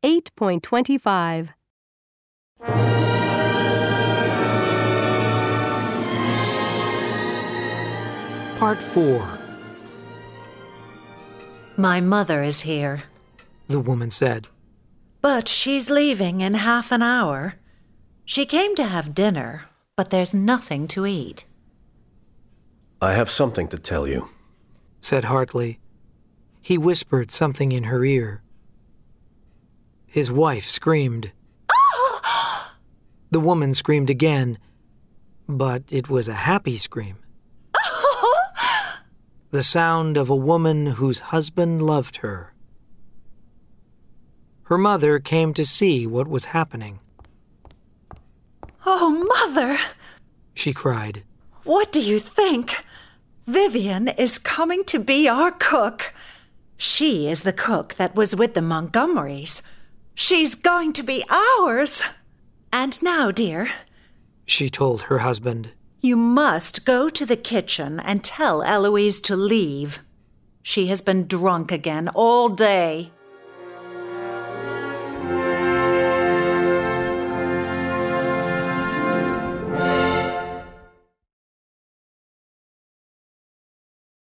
8.25. Part 4. My mother is here, The woman said. but she's leaving in half an hour. She came to have dinner, but there's nothing to eat. I have something to tell you, Said Hartley. He whispered something in her ear. His wife screamed. Oh! The woman screamed again, but it was a happy scream. The sound of a woman whose husband loved her. Her mother came to see what was happening. Oh, Mother! She cried. What do you think? Vivian is coming to be our cook. She is the cook that was with the Montgomerys. She's going to be ours. And now, dear, She told her husband. you must go to the kitchen and tell Eloise to leave. She has been drunk again all day.